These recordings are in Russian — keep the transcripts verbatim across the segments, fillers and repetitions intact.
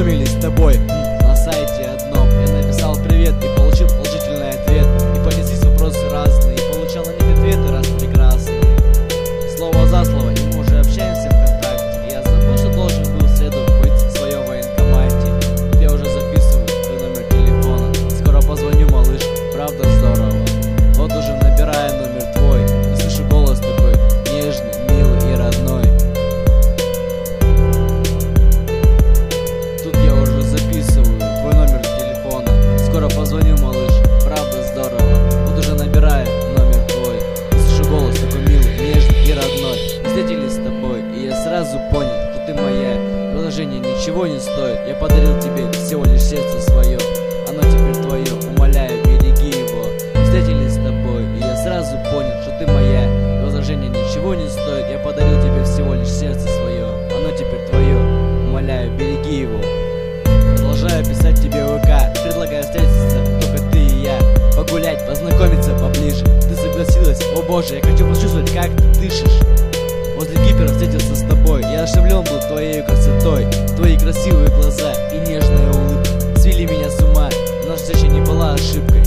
познакомились с тобой м, на сайте одном. Я написал привет и получил положительный ответ. И понеслись вопросы разные, и получал на них ответы раз прекрасные. Слово за слово, и мы уже общаемся ВКонтакте. И я забыл, что должен был в среду быть в своем военкомате. Я уже записываю твой номер телефона. Скоро позвоню, малыш, правда здорово. Вот уже набираю номер твой, и слышу голос такой нежный, милый и родной. Тут я уже записываю твой номер телефона. Скоро позвоню, малыш, правда здорово. Вот уже набираю номер твой, и слышу голос такой милый, нежный и родной. Мы встретились с тобой, и я сразу понял, что ты моя. Предложение ничего не стоит. Я подарил тебе всего лишь сердце свое. Оно теперь твое, умоляю, береги его. Мы встретились с тобой, и я сразу понял, что ты моя. Возражение ничего не стоит. Я подарил тебе всего лишь сердце свое. Оно теперь твое, умоляю, береги его. Продолжаю писать тебе в ВК, предлагаю встретиться, только ты и я. Погулять, познакомиться поближе. Ты согласилась, о боже, я хочу почувствовать, как ты дышишь. Возле гипера встретился с тобой. Я ошеломлен был твоей красотой. Твои красивые глаза и нежная улыбка свели меня с ума. Наша встреча не была ошибкой.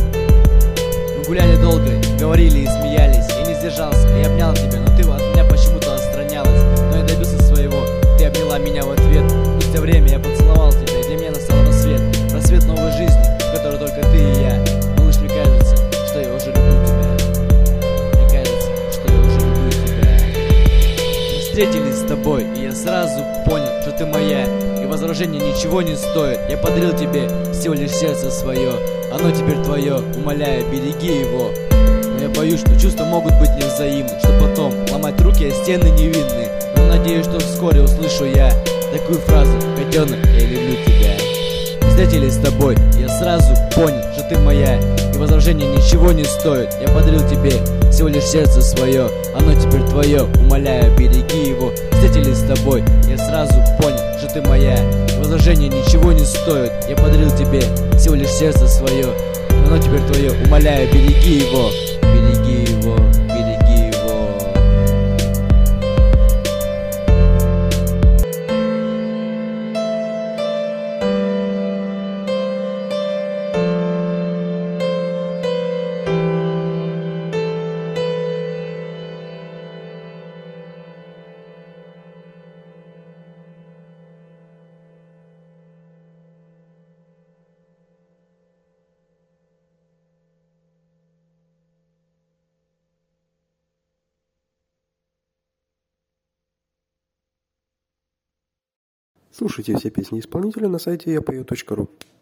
Мы гуляли долго, говорили и смеялись. Я не сдержался и обнял тебя, но ты от меня почему-то отстранялась. Но я добился своего, ты обняла меня в ответ. Спустя время я поцеловал тебя, и для меня настал рассвет. Рассвет новой жизни, в которой только ты и я. Малыш, мне кажется, что я уже люблю тебя. Мне кажется, что я уже люблю тебя. Мы встретились с тобой, и я сразу понял, что ты моя. И возражение ничего не стоит. Я подарил тебе всего лишь сердце свое. Оно теперь твое, умоляю, береги его. Но я боюсь, что чувства могут быть невзаимны, что потом ломать руки о стены невинные. Но надеюсь, что вскоре услышу я такую фразу: котенок, я люблю тебя. Встретились с тобой, я сразу понял, что ты моя. И возражение ничего не стоит. Я подарил тебе всего лишь сердце свое. Оно теперь твое, умоляю, береги его. Встретились с тобой, я сразу понял, что ты моя. И возражение ничего не стоит. Я подарил тебе всего лишь сердце свое. Оно теперь твое, умоляю, береги его. Береги его, береги его. Слушайте все песни исполнителя на сайте я пою точка ру.